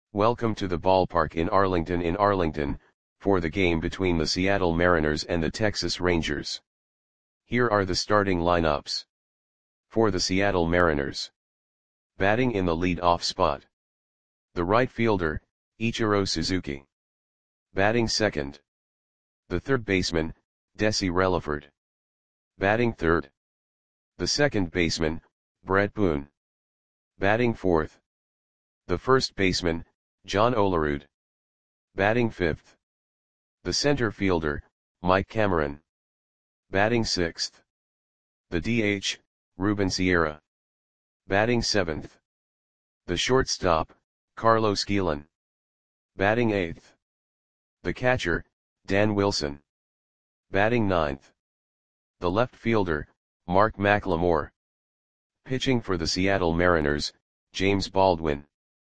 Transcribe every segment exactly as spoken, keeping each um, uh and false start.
Welcome to the ballpark in Arlington in Arlington, for the game between the Seattle Mariners and the Texas Rangers. Here are the starting lineups. For the Seattle Mariners. Batting in the lead-off spot. The right fielder, Ichiro Suzuki. Batting second. The third baseman, Desi Relaford. Batting third. The second baseman, Bret Boone. Batting fourth. The first baseman, John Olerud. Batting fifth. The center fielder, Mike Cameron. Batting sixth. The D H, Ruben Sierra. Batting seventh. The shortstop, Carlos Guillen. Batting eighth. The catcher, Dan Wilson. Batting ninth. The left fielder, Mark McLemore. Pitching for the Seattle Mariners, James Baldwin.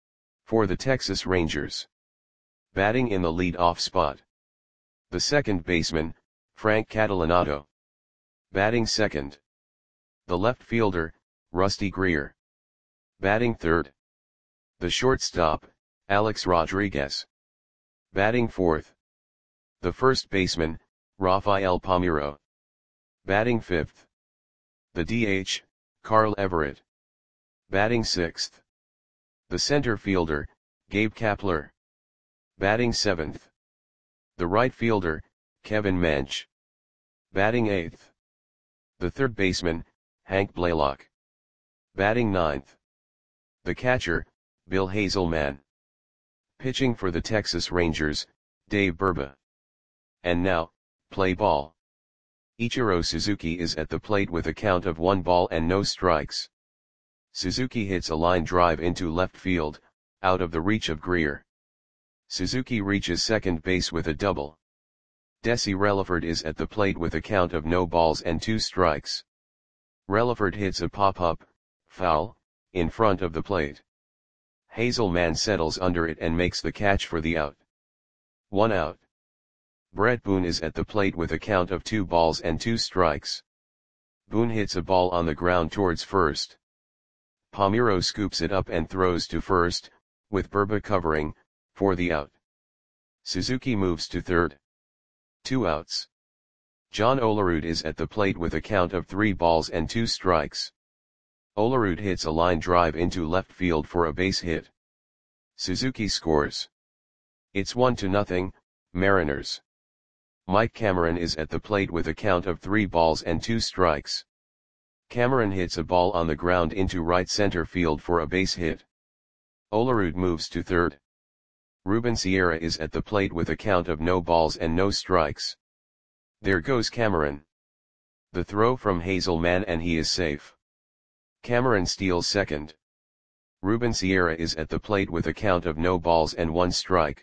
For the Texas Rangers. Batting in the lead-off spot. The second baseman, Frank Catalanotto. Batting second. The left fielder, Rusty Greer. Batting third. The shortstop, Alex Rodriguez. Batting fourth. The first baseman, Rafael Palmeiro. Batting fifth. The D H, Carl Everett. Batting sixth. The center fielder, Gabe Kapler. Batting seventh. The right fielder, Kevin Mench. Batting eighth. The third baseman, Hank Blaylock. Batting ninth. The catcher, Bill Hazelman. Pitching for the Texas Rangers, Dave Burba. And now, play ball. Ichiro Suzuki is at the plate with a count of one ball and no strikes. Suzuki hits a line drive into left field, out of the reach of Greer. Suzuki reaches second base with a double. Desi Relaford is at the plate with a count of no balls and two strikes. Relaford hits a pop-up, foul, in front of the plate. Hazelman settles under it and makes the catch for the out. One out. Bret Boone is at the plate with a count of two balls and two strikes. Boone hits a ball on the ground towards first. Palmeiro scoops it up and throws to first, with Burba covering, for the out. Suzuki moves to third. Two outs. John Olerud is at the plate with a count of three balls and two strikes. Olerud hits a line drive into left field for a base hit. Suzuki scores. It's one to nothing, Mariners. Mike Cameron is at the plate with a count of three balls and two strikes. Cameron hits a ball on the ground into right center field for a base hit. Olerud moves to third. Ruben Sierra is at the plate with a count of no balls and no strikes. There goes Cameron. The throw from Hazelman and he is safe. Cameron steals second. Ruben Sierra is at the plate with a count of no balls and one strike.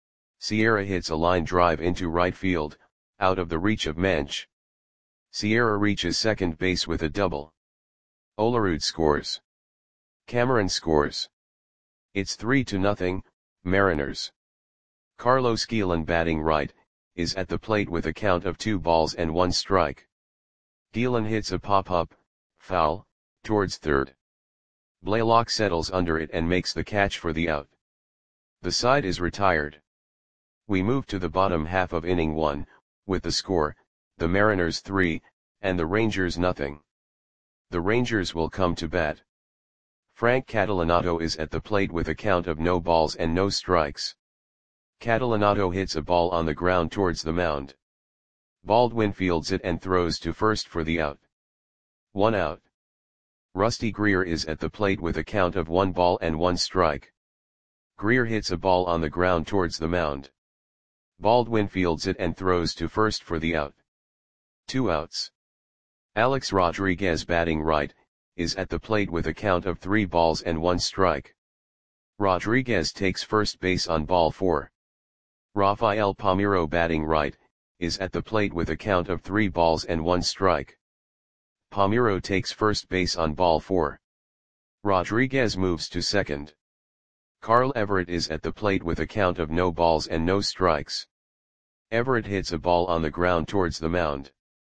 Sierra hits a line drive into right field, out of the reach of Mench. Sierra reaches second base with a double. Olerud scores. Cameron scores. It's three to nothing, Mariners. Carlos Guillen, batting right, is at the plate with a count of two balls and one strike. Guillen hits a pop-up, foul, towards third. Blaylock settles under it and makes the catch for the out. The side is retired. We move to the bottom half of inning one, with the score, the Mariners three, and the Rangers nothing. The Rangers will come to bat. Frank Catalanotto is at the plate with a count of no balls and no strikes. Catalanotto hits a ball on the ground towards the mound. Baldwin fields it and throws to first for the out. One out. Rusty Greer is at the plate with a count of one ball and one strike. Greer hits a ball on the ground towards the mound. Baldwin fields it and throws to first for the out. Two outs. Alex Rodriguez, batting right, is at the plate with a count of three balls and one strike. Rodriguez takes first base on ball four. Rafael Palmeiro, batting right, is at the plate with a count of three balls and one strike. Palmeiro takes first base on ball four. Rodriguez moves to second. Carl Everett is at the plate with a count of no balls and no strikes. Everett hits a ball on the ground towards the mound.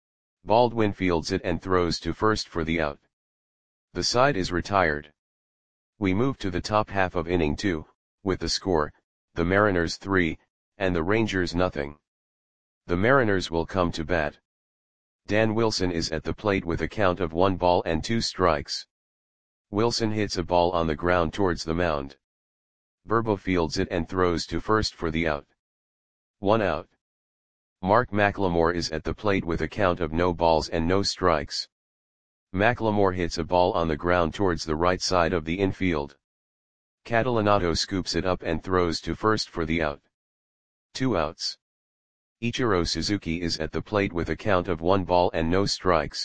Baldwin fields it and throws to first for the out. The side is retired. We move to the top half of inning two, with the score, the Mariners three, and the Rangers nothing. The Mariners will come to bat. Dan Wilson is at the plate with a count of one ball and two strikes. Wilson hits a ball on the ground towards the mound. Burbo fields it and throws to first for the out. One out. Mark McLemore is at the plate with a count of no balls and no strikes. McLemore hits a ball on the ground towards the right side of the infield. Catalanato scoops it up and throws to first for the out. Two outs. Ichiro Suzuki is at the plate with a count of one ball and no strikes.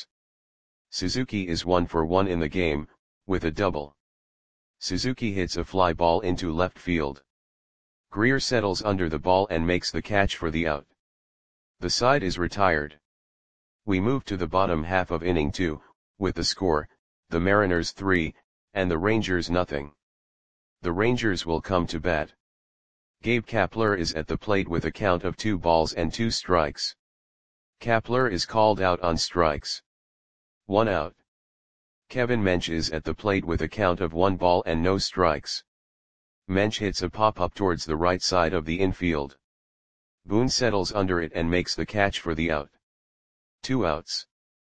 Suzuki is one for one in the game, with a double. Suzuki hits a fly ball into left field. Greer settles under the ball and makes the catch for the out. The side is retired. We move to the bottom half of inning two, with the score, the Mariners three, and the Rangers nothing. The Rangers will come to bat. Gabe Kapler is at the plate with a count of two balls and two strikes. Kapler is called out on strikes. One out. Kevin Mench is at the plate with a count of one ball and no strikes. Mench hits a pop-up towards the right side of the infield. Boone settles under it and makes the catch for the out. Two outs.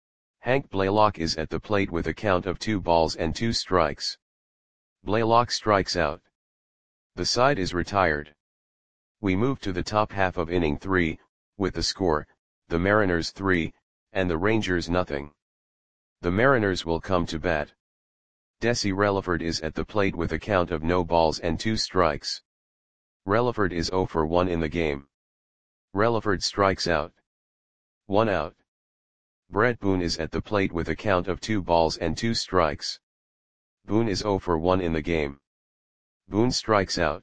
Hank Blaylock is at the plate with a count of two balls and two strikes. Blaylock strikes out. The side is retired. We move to the top half of inning three, with the score, the Mariners three, and the Rangers nothing. The Mariners will come to bat. Desi Relaford is at the plate with a count of no balls and two strikes. Relaford is zero for one in the game. Relaford strikes out. One out. Brett Boone is at the plate with a count of two balls and two strikes. Boone is zero for one in the game. Boone strikes out.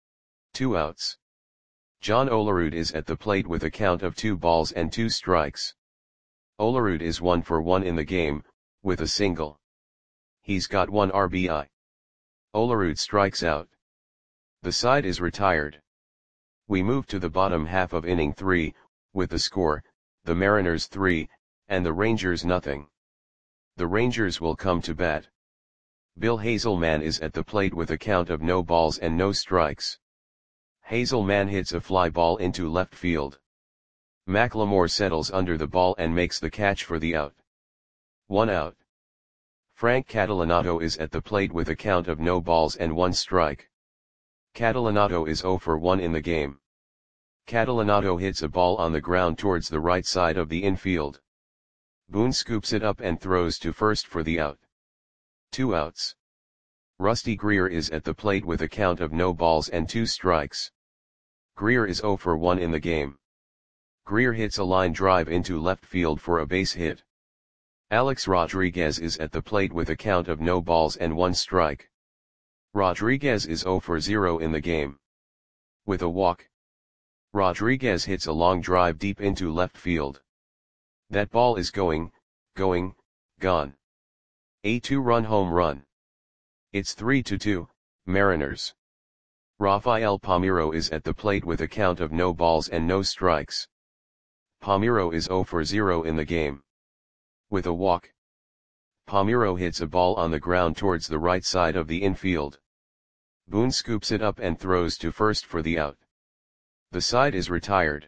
Two outs. John Olerud is at the plate with a count of two balls and two strikes. Olerud is one for one in the game, with a single. He's got one R B I. Olerud strikes out. The side is retired. We move to the bottom half of inning three, with the score, the Mariners three, and the Rangers nothing. The Rangers will come to bat. Bill Hazelman is at the plate with a count of no balls and no strikes. Hazelman hits a fly ball into left field. McLemore settles under the ball and makes the catch for the out. One out. Frank Catalanato is at the plate with a count of no balls and one strike. Catalanato is zero for one in the game. Catalanato hits a ball on the ground towards the right side of the infield. Boone scoops it up and throws to first for the out. Two outs. Rusty Greer is at the plate with a count of no balls and two strikes. Greer is zero for one in the game. Greer hits a line drive into left field for a base hit. Alex Rodriguez is at the plate with a count of no balls and one strike. Rodriguez is zero for zero in the game. With a walk. Rodriguez hits a long drive deep into left field. That ball is going, going, gone. A two-run home run. It's three to two, Mariners. Rafael Palmeiro is at the plate with a count of no balls and no strikes. Palmeiro is zero for zero in the game. With a walk. Palmeiro hits a ball on the ground towards the right side of the infield. Boone scoops it up and throws to first for the out. The side is retired.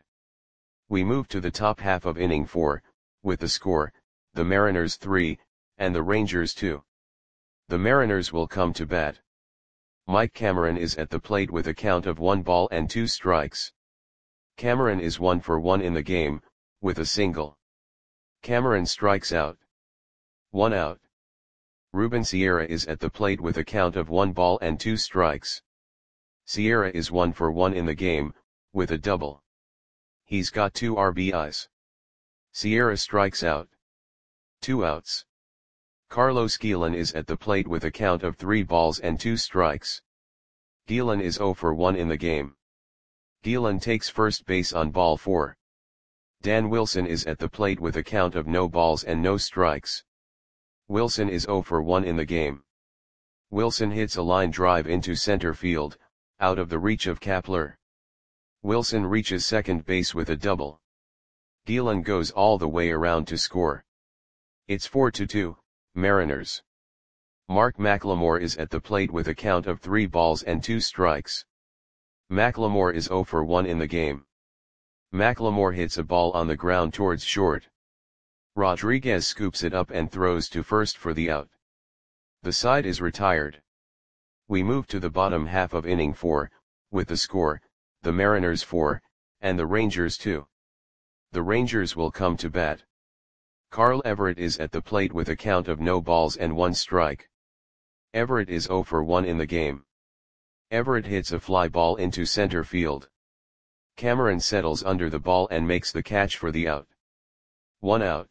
We move to the top half of inning four, with the score, the Mariners three, and the Rangers two. The Mariners will come to bat. Mike Cameron is at the plate with a count of one ball and two strikes. Cameron is one for one in the game, with a single. Cameron strikes out. One out. Ruben Sierra is at the plate with a count of one ball and two strikes. Sierra is one for one in the game, with a double. He's got two R B Is. Sierra strikes out. Two outs. Carlos Guillen is at the plate with a count of three balls and two strikes. Guillen is zero for one in the game. Guillen takes first base on ball four. Dan Wilson is at the plate with a count of no balls and no strikes. Wilson is zero for one in the game. Wilson hits a line drive into center field, out of the reach of Kapler. Wilson reaches second base with a double. Guillen goes all the way around to score. It's four to two, Mariners. Mark McLemore is at the plate with a count of three balls and two strikes. McLemore is zero for one in the game. McLemore hits a ball on the ground towards short. Rodriguez scoops it up and throws to first for the out. The side is retired. We move to the bottom half of inning four, with the score, the Mariners four, and the Rangers two. The Rangers will come to bat. Carl Everett is at the plate with a count of no balls and one strike. Everett is zero for one in the game. Everett hits a fly ball into center field. Cameron settles under the ball and makes the catch for the out. One out.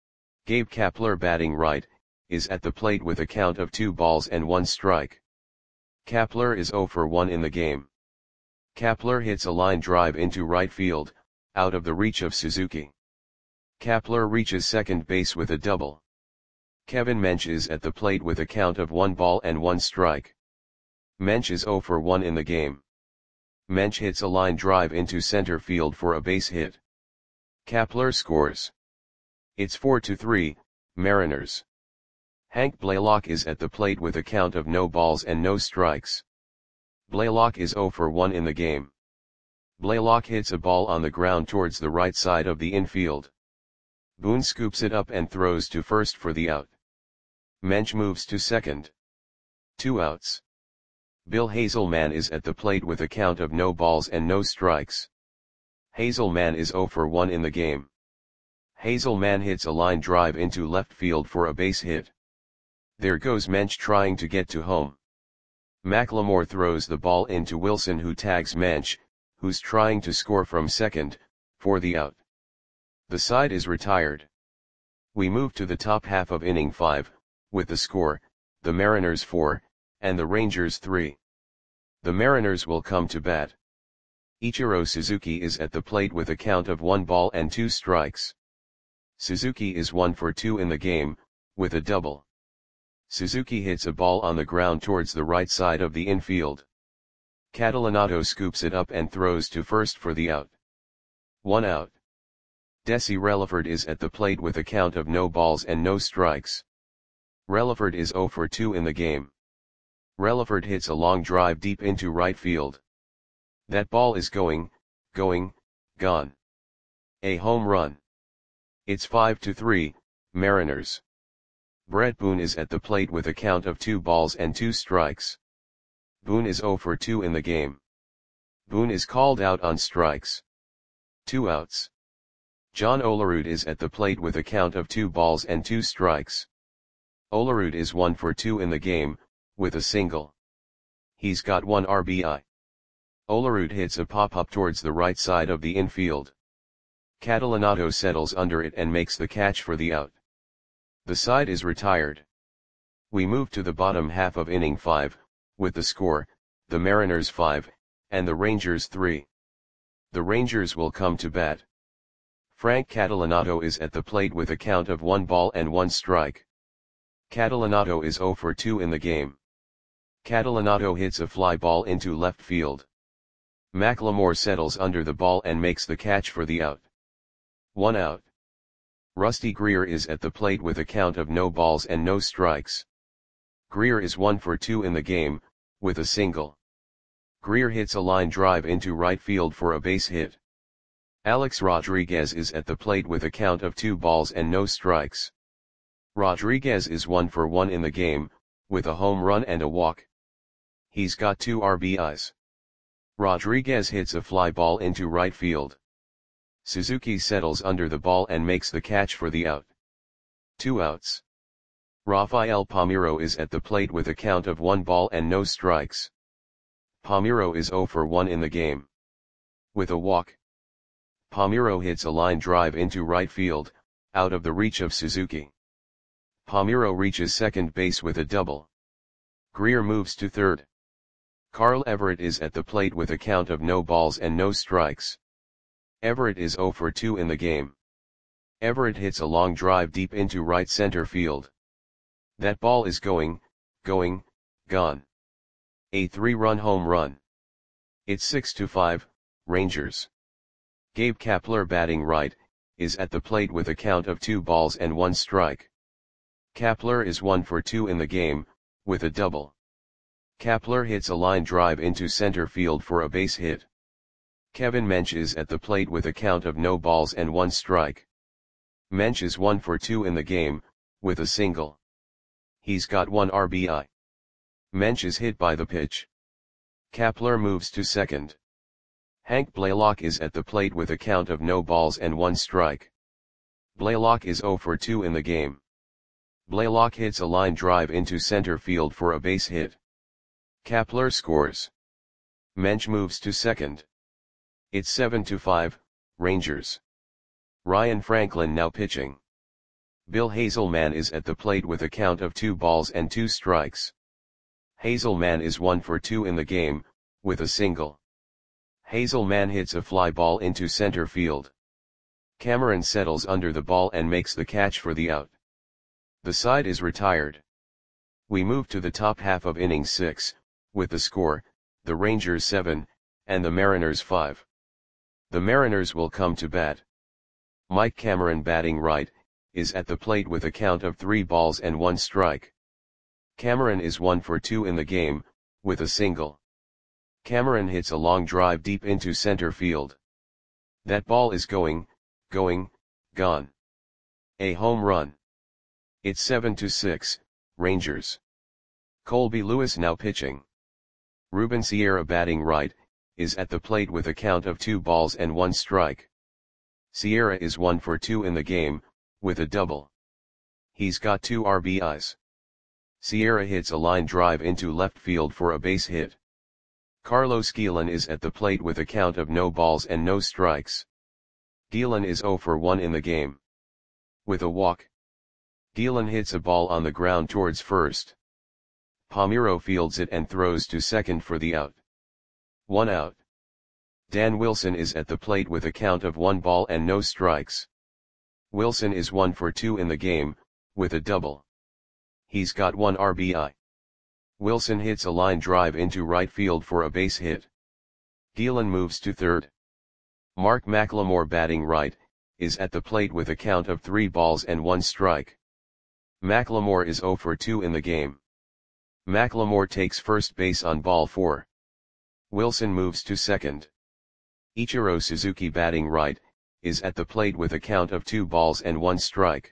Gabe Kapler, batting right, is at the plate with a count of two balls and one strike. Kapler is zero for one in the game. Kapler hits a line drive into right field, out of the reach of Suzuki. Kapler reaches second base with a double. Kevin Mench is at the plate with a count of one ball and one strike. Mench is zero for one in the game. Mench hits a line drive into center field for a base hit. Kapler scores. It's four to three, Mariners. Hank Blaylock is at the plate with a count of no balls and no strikes. Blaylock is zero for one in the game. Blaylock hits a ball on the ground towards the right side of the infield. Boone scoops it up and throws to first for the out. Mench moves to second. Two outs. Bill Hazelman is at the plate with a count of no balls and no strikes. Hazelman is zero for one in the game. Hazelman hits a line drive into left field for a base hit. There goes Mench trying to get to home. McLemore throws the ball into Wilson, who tags Mench, who's trying to score from second, for the out. The side is retired. We move to the top half of inning five, with the score, the Mariners four, and the Rangers three. The Mariners will come to bat. Ichiro Suzuki is at the plate with a count of one ball and two strikes. Suzuki is one for two in the game, with a double. Suzuki hits a ball on the ground towards the right side of the infield. Catalanato scoops it up and throws to first for the out. One out. Desi Relaford is at the plate with a count of no balls and no strikes. Relaford is zero for two in the game. Relaford hits a long drive deep into right field. That ball is going, going, gone. A home run. It's five to three, Mariners. Brett Boone is at the plate with a count of two balls and two strikes. Boone is zero for two in the game. Boone is called out on strikes. Two outs. John Olerud is at the plate with a count of two balls and two strikes. Olerud is one for two in the game, with a single. He's got one R B I. Olerud hits a pop-up towards the right side of the infield. Catalanato settles under it and makes the catch for the out. The side is retired. We move to the bottom half of inning five, with the score, the Mariners five, and the Rangers three. The Rangers will come to bat. Frank Catalanato is at the plate with a count of one ball and one strike. Catalanato is zero for two in the game. Catalanato hits a fly ball into left field. McLemore settles under the ball and makes the catch for the out. One out. Rusty Greer is at the plate with a count of no balls and no strikes. Greer is one for two in the game, with a single. Greer hits a line drive into right field for a base hit. Alex Rodriguez is at the plate with a count of two balls and no strikes. Rodriguez is one for one in the game, with a home run and a walk. He's got two R B Is. Rodriguez hits a fly ball into right field. Suzuki settles under the ball and makes the catch for the out. Two outs. Rafael Palmeiro is at the plate with a count of one ball and no strikes. Palmeiro is zero for one in the game. With a walk. Palmeiro hits a line drive into right field, out of the reach of Suzuki. Palmeiro reaches second base with a double. Greer moves to third. Carl Everett is at the plate with a count of no balls and no strikes. Everett is zero for two in the game. Everett hits a long drive deep into right center field. That ball is going, going, gone. A three-run home run. It's six to five, Rangers. Gabe Kapler, batting right, is at the plate with a count of two balls and one strike. Kapler is one for two in the game, with a double. Kapler hits a line drive into center field for a base hit. Kevin Mench is at the plate with a count of no balls and one strike. Mench is one for two in the game, with a single. He's got one R B I. Mench is hit by the pitch. Kapler moves to second. Hank Blaylock is at the plate with a count of no balls and one strike. Blaylock is zero for two in the game. Blaylock hits a line drive into center field for a base hit. Kapler scores. Mench moves to second. It's seven to five, Rangers. Ryan Franklin now pitching. Bill Hazelman is at the plate with a count of two balls and two strikes. Hazelman is one for two in the game, with a single. Hazelman hits a fly ball into center field. Cameron settles under the ball and makes the catch for the out. The side is retired. We move to the top half of inning six, with the score, the Rangers seven, and the Mariners five. The Mariners will come to bat. Mike Cameron, batting right, is at the plate with a count of three balls and one strike. Cameron is one for two in the game, with a single. Cameron hits a long drive deep into center field. That ball is going, going, gone. A home run. It's seven to six, Rangers. Colby Lewis now pitching. Ruben Sierra, batting right, is at the plate with a count of two balls and one strike. Sierra is one for two in the game, with a double. He's got two R B Is. Sierra hits a line drive into left field for a base hit. Carlos Guillen is at the plate with a count of no balls and no strikes. Guillen is zero for one in the game. With a walk. Guillen hits a ball on the ground towards first. Palmeiro fields it and throws to second for the out. One out. Dan Wilson is at the plate with a count of one ball and no strikes. Wilson is one for two in the game, with a double. He's got one R B I. Wilson hits a line drive into right field for a base hit. Guillen moves to third. Mark McLemore, batting right, is at the plate with a count of three balls and one strike. McLemore is zero for two in the game. McLemore takes first base on ball four. Wilson moves to second. Ichiro Suzuki, batting right, is at the plate with a count of two balls and one strike.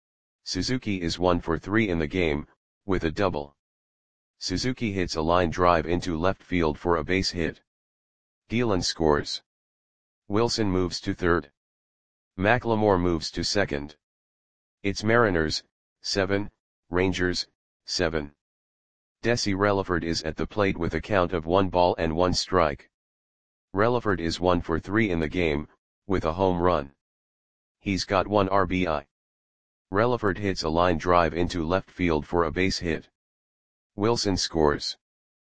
Suzuki is one for three in the game, with a double. Suzuki hits a line drive into left field for a base hit. Guillen scores. Wilson moves to third. McLemore moves to second. It's Mariners, seven, Rangers, seven. Desi Relaford is at the plate with a count of one ball and one strike. Relaford is one for three in the game, with a home run. He's got one R B I. Relaford hits a line drive into left field for a base hit. Wilson scores.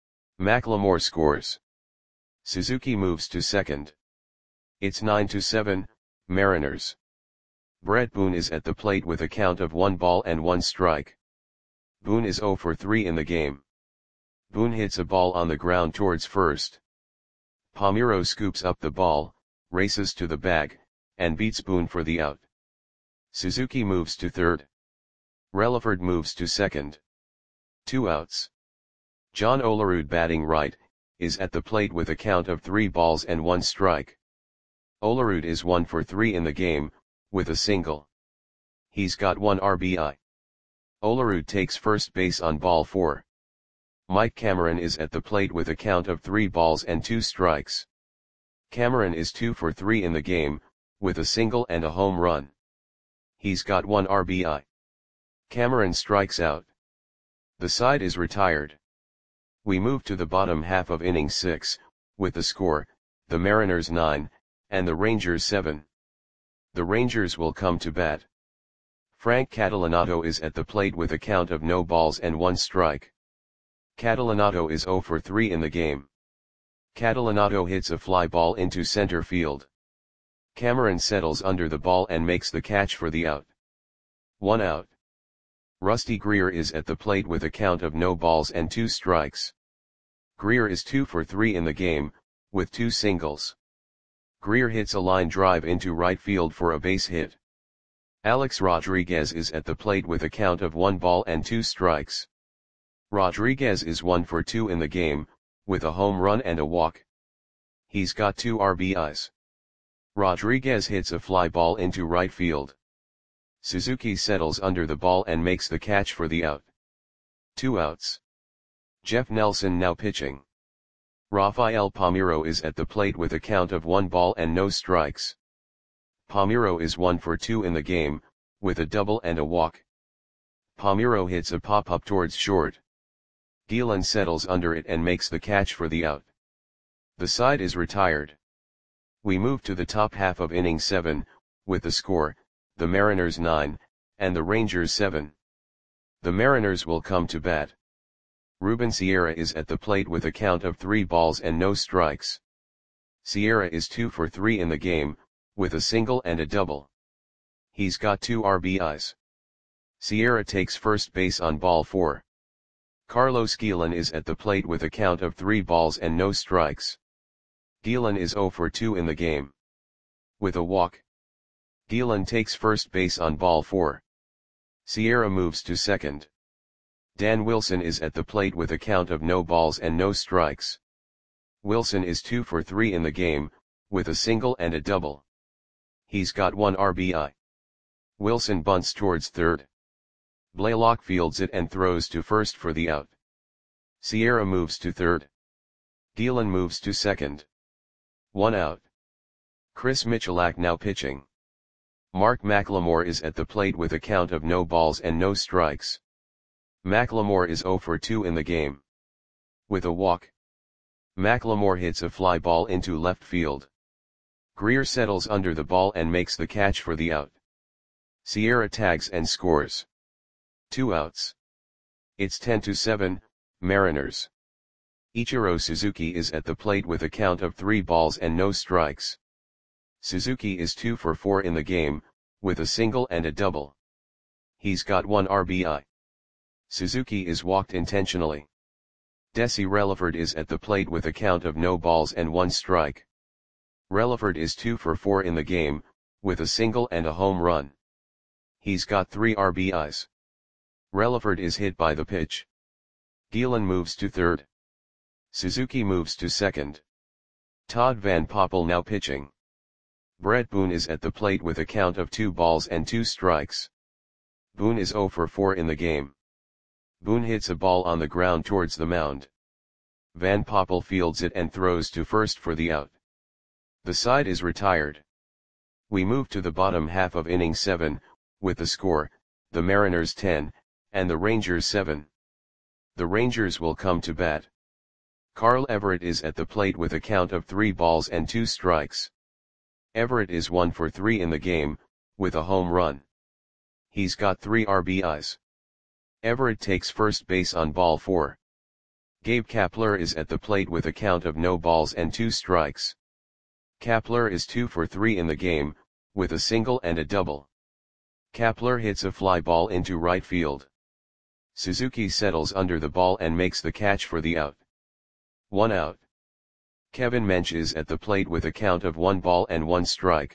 McLemore scores. Suzuki moves to second. It's nine to seven, Mariners. Brett Boone is at the plate with a count of one ball and one strike. Boone is zero for three in the game. Boone hits a ball on the ground towards first. Palmeiro scoops up the ball, races to the bag, and beats Boone for the out. Suzuki moves to third. Relaford moves to second. Two outs. John Olerud, batting right, is at the plate with a count of three balls and one strike. Olerud is one for three in the game, with a single. He's got one R B I. Olerud takes first base on ball four. Mike Cameron is at the plate with a count of three balls and two strikes. Cameron is two for three in the game, with a single and a home run. He's got one R B I. Cameron strikes out. The side is retired. We move to the bottom half of inning six, with the score, the Mariners nine, and the Rangers seven. The Rangers will come to bat. Frank Catalanato is at the plate with a count of no balls and one strike. Catalanato is zero for three in the game. Catalanato hits a fly ball into center field. Cameron settles under the ball and makes the catch for the out. One out. Rusty Greer is at the plate with a count of no balls and two strikes. Greer is two for three in the game, with two singles. Greer hits a line drive into right field for a base hit. Alex Rodriguez is at the plate with a count of one ball and two strikes. Rodriguez is one for two in the game, with a home run and a walk. He's got two R B Is. Rodriguez hits a fly ball into right field. Suzuki settles under the ball and makes the catch for the out. Two outs. Jeff Nelson now pitching. Rafael Palmeiro is at the plate with a count of one ball and no strikes. Palmeiro is one for two in the game, with a double and a walk. Palmeiro hits a pop-up towards short. Gielan settles under it and makes the catch for the out. The side is retired. We move to the top half of inning seven, with the score, the Mariners nine, and the Rangers seven. The Mariners will come to bat. Ruben Sierra is at the plate with a count of three balls and no strikes. Sierra is two for three in the game, with a single and a double. He's got two R B Is. Sierra takes first base on ball four. Carlos Gielan is at the plate with a count of three balls and no strikes. Gielan is zero for two in the game. With a walk. Gielan takes first base on ball four. Sierra moves to second. Dan Wilson is at the plate with a count of no balls and no strikes. Wilson is two for three in the game, with a single and a double. He's got one R B I. Wilson bunts towards third. Blaylock fields it and throws to first for the out. Sierra moves to third. Gielan moves to second. One out. Chris Michalak now pitching. Mark McLemore is at the plate with a count of no balls and no strikes. McLemore is zero for two in the game. With a walk. McLemore hits a fly ball into left field. Greer settles under the ball and makes the catch for the out. Sierra tags and scores. Two outs. It's ten to seven, Mariners. Ichiro Suzuki is at the plate with a count of three balls and no strikes. Suzuki is two for four in the game, with a single and a double. He's got one R B I. Suzuki is walked intentionally. Desi Relaford is at the plate with a count of no balls and one strike. Relaford is two for four in the game, with a single and a home run. He's got three R B Is. Relaford is hit by the pitch. Gielan moves to third. Suzuki moves to second. Todd Van Poppel now pitching. Brett Boone is at the plate with a count of two balls and two strikes. Boone is zero for four in the game. Boone hits a ball on the ground towards the mound. Van Poppel fields it and throws to first for the out. The side is retired. We move to the bottom half of inning seven, with the score, the Mariners ten, and the Rangers seven. The Rangers will come to bat. Carl Everett is at the plate with a count of three balls and two strikes. Everett is one for three in the game, with a home run. He's got three R B Is. Everett takes first base on ball four. Gabe Kapler is at the plate with a count of no balls and two strikes. Kapler is two for three in the game, with a single and a double. Kapler hits a fly ball into right field. Suzuki settles under the ball and makes the catch for the out. One out. Kevin Mench is at the plate with a count of one ball and one strike.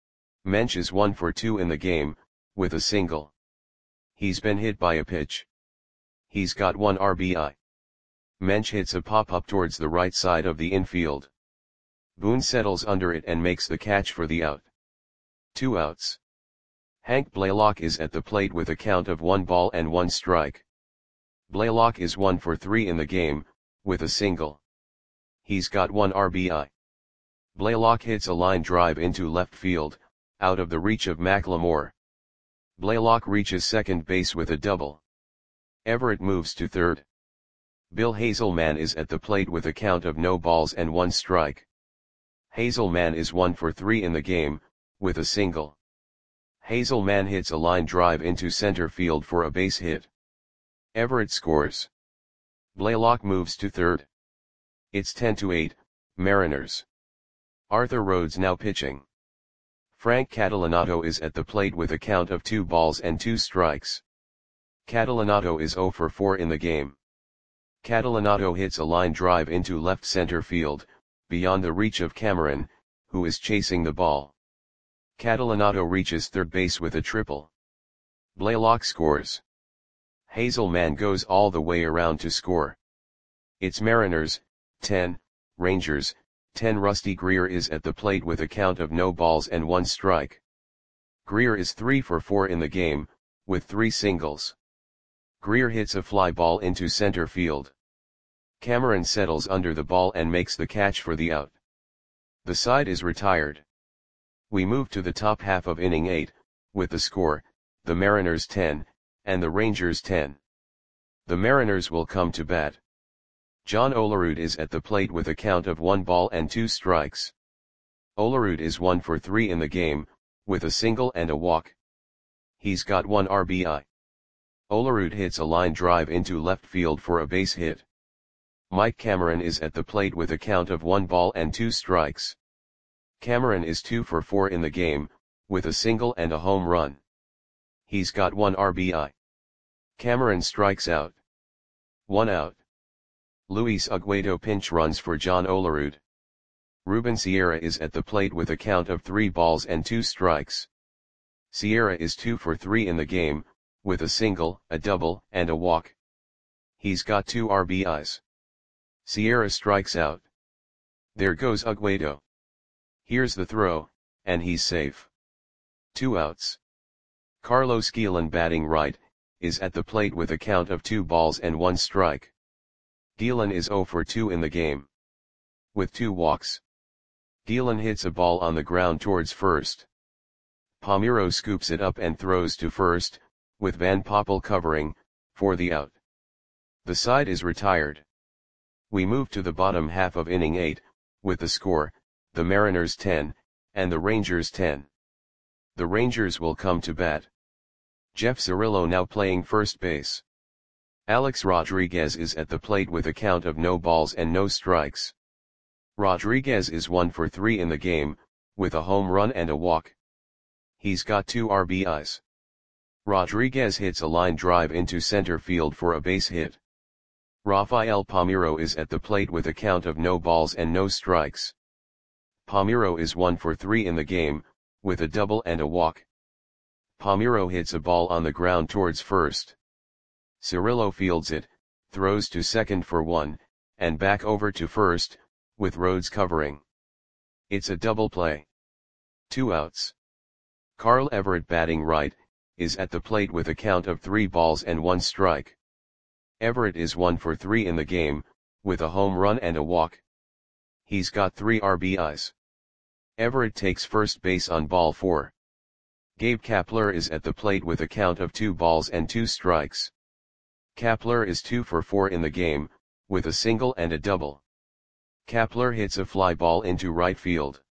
Mench is one for two in the game, with a single. He's been hit by a pitch. He's got one R B I. Mench hits a pop-up towards the right side of the infield. Boone settles under it and makes the catch for the out. Two outs. Hank Blaylock is at the plate with a count of one ball and one strike. Blaylock is one for three in the game, with a single. He's got one R B I. Blaylock hits a line drive into left field, out of the reach of McLemore. Blaylock reaches second base with a double. Everett moves to third. Bill Hazelman is at the plate with a count of no balls and one strike. Hazelman is one for three in the game, with a single. Hazelman hits a line drive into center field for a base hit. Everett scores. Blaylock moves to third. It's ten to eight, Mariners. Arthur Rhodes now pitching. Frank Catalanato is at the plate with a count of two balls and two strikes. Catalanato is zero for four in the game. Catalanato hits a line drive into left center field, beyond the reach of Cameron, who is chasing the ball. Catalanato reaches third base with a triple. Blaylock scores. Hazelman goes all the way around to score. It's Mariners, ten, Rangers, ten. Rusty Greer is at the plate with a count of no balls and one strike. Greer is three for four in the game, with three singles. Greer hits a fly ball into center field. Cameron settles under the ball and makes the catch for the out. The side is retired. We move to the top half of inning eight, with the score, the Mariners ten, and the Rangers ten. The Mariners will come to bat. John Olerud is at the plate with a count of one ball and two strikes. Olerud is one for three in the game, with a single and a walk. He's got one R B I. Olerud hits a line drive into left field for a base hit. Mike Cameron is at the plate with a count of one ball and two strikes. Cameron is two for four in the game, with a single and a home run. He's got one R B I. Cameron strikes out. One out. Luis Aguedo pinch runs for John Olerud. Ruben Sierra is at the plate with a count of three balls and two strikes. Sierra is two for three in the game, with a single, a double, and a walk. He's got two R B Is. Sierra strikes out. There goes Aguedo. Here's the throw, and he's safe. Two outs. Carlos Guillen, batting right, is at the plate with a count of two balls and one strike. Guillen is zero for two in the game, with two walks. Guillen hits a ball on the ground towards first. Palmeiro scoops it up and throws to first, with Van Poppel covering, for the out. The side is retired. We move to the bottom half of inning eight, with the score, the Mariners ten, and the Rangers ten. The Rangers will come to bat. Jeff Cirillo now playing first base. Alex Rodriguez is at the plate with a count of no balls and no strikes. Rodriguez is one for three in the game, with a home run and a walk. He's got two R B Is. Rodriguez hits a line drive into center field for a base hit. Rafael Palmeiro is at the plate with a count of no balls and no strikes. Palmeiro is one for three in the game, with a double and a walk. Palmeiro hits a ball on the ground towards first. Cirillo fields it, throws to second for one, and back over to first, with Rhodes covering. It's a double play. Two outs. Carl Everett, batting right, is at the plate with a count of three balls and one strike. Everett is one for three in the game, with a home run and a walk. He's got three R B Is. Everett takes first base on ball four. Gabe Kapler is at the plate with a count of two balls and two strikes. Kapler is two for four in the game, with a single and a double. Kapler hits a fly ball into right field.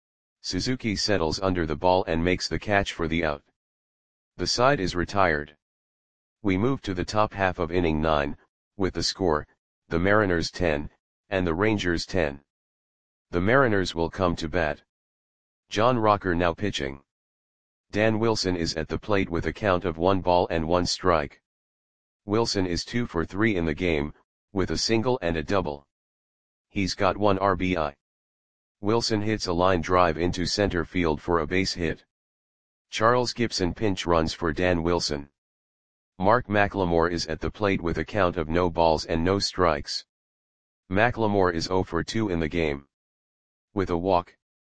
Suzuki settles under the ball and makes the catch for the out. The side is retired. We move to the top half of inning nine, with the score, the Mariners ten, and the Rangers ten. The Mariners will come to bat. John Rocker now pitching. Dan Wilson is at the plate with a count of one ball and one strike. Wilson is two for three in the game, with a single and a double. He's got one R B I. Wilson hits a line drive into center field for a base hit. Charles Gibson pinch runs for Dan Wilson. Mark McLemore is at the plate with a count of no balls and no strikes. McLemore is zero for two in the game, with a walk.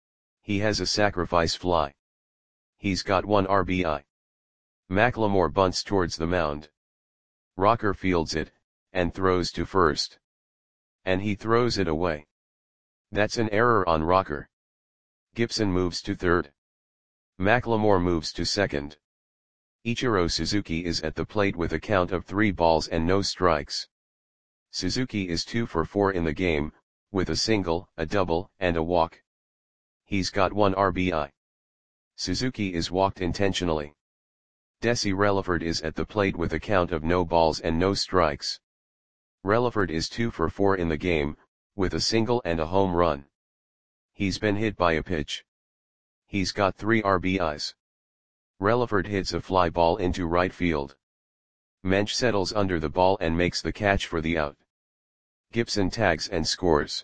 He has a sacrifice fly. He's got one R B I. McLemore bunts towards the mound. Rocker fields it, and throws to first. And he throws it away. That's an error on Rocker. Gibson moves to third. McLemore moves to second. Ichiro Suzuki is at the plate with a count of three balls and no strikes. Suzuki is two for four in the game, with a single, a double, and a walk. He's got one R B I. Suzuki is walked intentionally. Desi Relaford is at the plate with a count of no balls and no strikes. Relaford is two for four in the game, with a single and a home run. He's been hit by a pitch. He's got three R B Is. Relaford hits a fly ball into right field. Mensch settles under the ball and makes the catch for the out. Gibson tags and scores.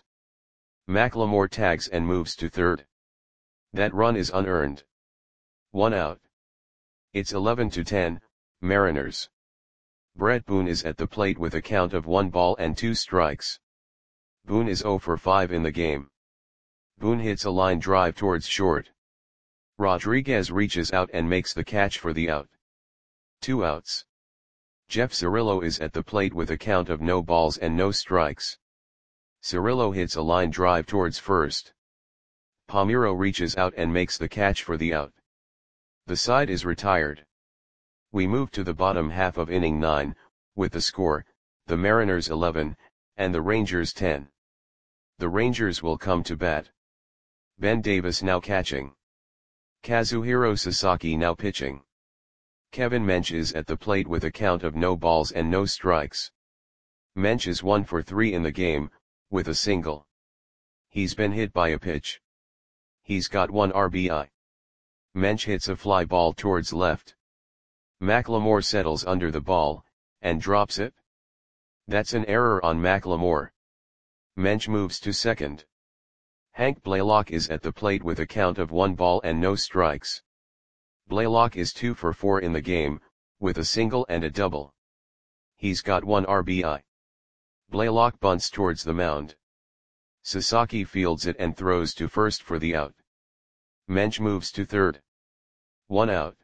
McLemore tags and moves to third. That run is unearned. One out. It's eleven to ten, Mariners. Brett Boone is at the plate with a count of one ball and two strikes. Boone is zero for five in the game. Boone hits a line drive towards short. Rodriguez reaches out and makes the catch for the out. Two outs. Jeff Cirillo is at the plate with a count of no balls and no strikes. Cirillo hits a line drive towards first. Palmeiro reaches out and makes the catch for the out. The side is retired. We move to the bottom half of inning nine, with the score, the Mariners eleven, and the Rangers ten. The Rangers will come to bat. Ben Davis now catching. Kazuhiro Sasaki now pitching. Kevin Mench is at the plate with a count of no balls and no strikes. Mench is one for three in the game, with a single. He's been hit by a pitch. He's got one R B I. Mench hits a fly ball towards left. McLemore settles under the ball, and drops it. That's an error on McLemore. Mench moves to second. Hank Blaylock is at the plate with a count of one ball and no strikes. Blaylock is two for four in the game, with a single and a double. He's got one R B I. Blaylock bunts towards the mound. Sasaki fields it and throws to first for the out. Mench moves to third. One out.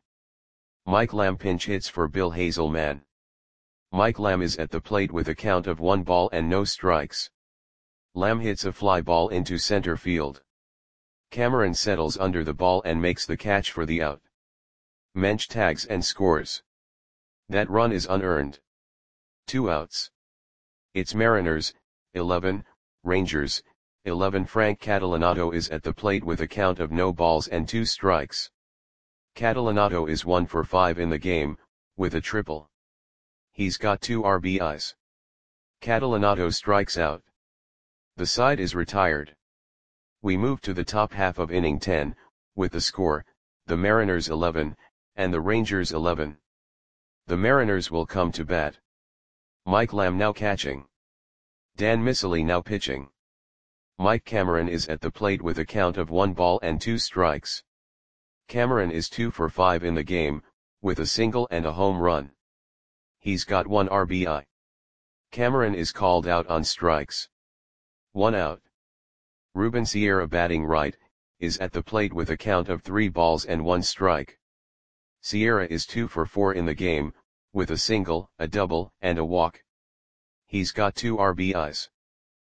Mike Lamb pinch hits for Bill Hazelman. Mike Lamb is at the plate with a count of one ball and no strikes. Lamb hits a fly ball into center field. Cameron settles under the ball and makes the catch for the out. Mench tags and scores. That run is unearned. Two outs. It's Mariners, eleven, Rangers, eleven. Frank Catalanato is at the plate with a count of no balls and two strikes. Catalanato is one for five in the game, with a triple. He's got two R B Is. Catalanato strikes out. The side is retired. We move to the top half of inning ten, with the score, the Mariners eleven, and the Rangers eleven. The Mariners will come to bat. Mike Lamb now catching. Dan Miceli now pitching. Mike Cameron is at the plate with a count of one ball and two strikes. Cameron is two for five in the game, with a single and a home run. He's got one R B I. Cameron is called out on strikes. One out. Ruben Sierra batting right, is at the plate with a count of three balls and one strike. Sierra is two for four in the game, with a single, a double, and a walk. He's got two R B Is.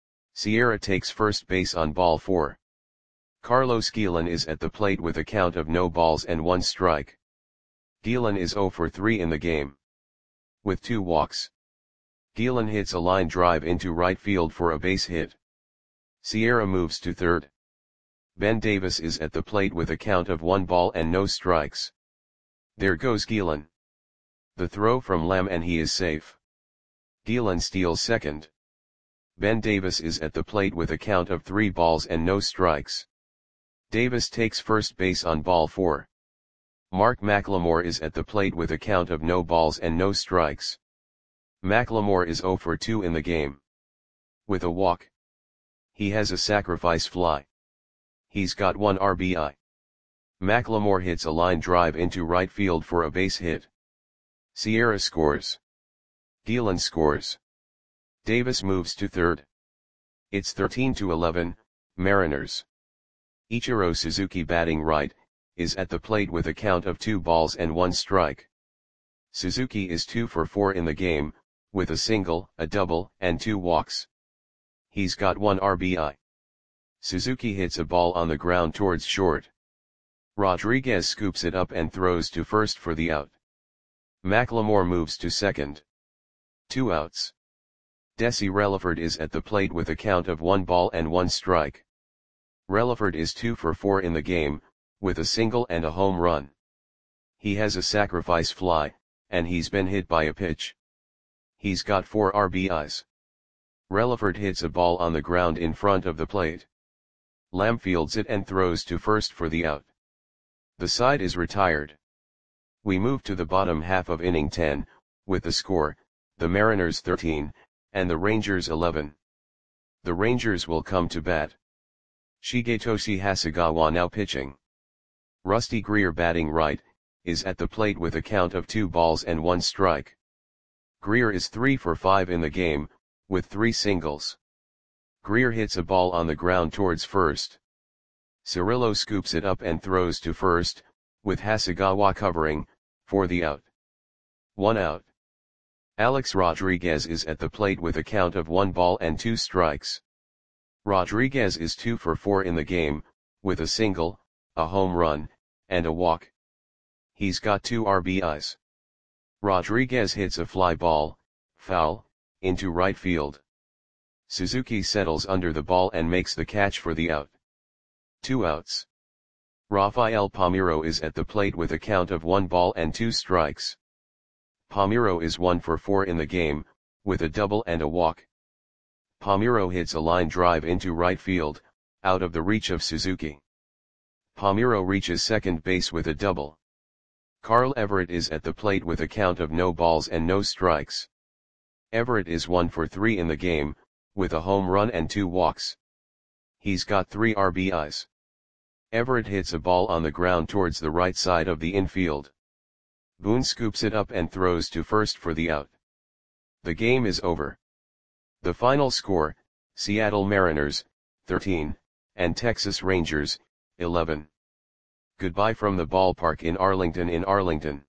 Sierra takes first base on ball four. Carlos Guillen is at the plate with a count of no balls and one strike. Guillen is zero for three in the game, with two walks. Guillen hits a line drive into right field for a base hit. Sierra moves to third. Ben Davis is at the plate with a count of one ball and no strikes. There goes Guillen. The throw from Lamb and he is safe. Guillen steals second. Ben Davis is at the plate with a count of three balls and no strikes. Davis takes first base on ball four. Mark McLemore is at the plate with a count of no balls and no strikes. McLemore is zero for two in the game, with a walk. He has a sacrifice fly. He's got one R B I. McLemore hits a line drive into right field for a base hit. Sierra scores. Guillen scores. Davis moves to third. It's thirteen to eleven, Mariners. Ichiro Suzuki batting right, is at the plate with a count of two balls and one strike. Suzuki is two for four in the game, with a single, a double, and two walks. He's got one R B I. Suzuki hits a ball on the ground towards short. Rodriguez scoops it up and throws to first for the out. McLemore moves to second. Two outs. Desi Relaford is at the plate with a count of one ball and one strike. Relaford is two for four in the game, with a single and a home run. He has a sacrifice fly, and he's been hit by a pitch. He's got four R B Is. Relaford hits a ball on the ground in front of the plate. Lamb fields it and throws to first for the out. The side is retired. We move to the bottom half of inning ten, with the score, the Mariners thirteen, and the Rangers eleven. The Rangers will come to bat. Shigetoshi Hasegawa now pitching. Rusty Greer batting right, is at the plate with a count of two balls and one strike. Greer is three for five in the game, with three singles. Greer hits a ball on the ground towards first. Cirillo scoops it up and throws to first, with Hasegawa covering, for the out. One out. Alex Rodriguez is at the plate with a count of one ball and two strikes. Rodriguez is two for four in the game, with a single, a home run, and a walk. He's got two R B Is. Rodriguez hits a fly ball, foul, into right field. Suzuki settles under the ball and makes the catch for the out. Two outs. Rafael Palmeiro is at the plate with a count of one ball and two strikes. Palmeiro is one for four in the game, with a double and a walk. Palmeiro hits a line drive into right field, out of the reach of Suzuki. Palmeiro reaches second base with a double. Carl Everett is at the plate with a count of no balls and no strikes. Everett is one for three in the game, with a home run and two walks. He's got three R B Is. Everett hits a ball on the ground towards the right side of the infield. Boone scoops it up and throws to first for the out. The game is over. The final score, Seattle Mariners, thirteen, and Texas Rangers, eleven. Goodbye from the ballpark in Arlington in Arlington.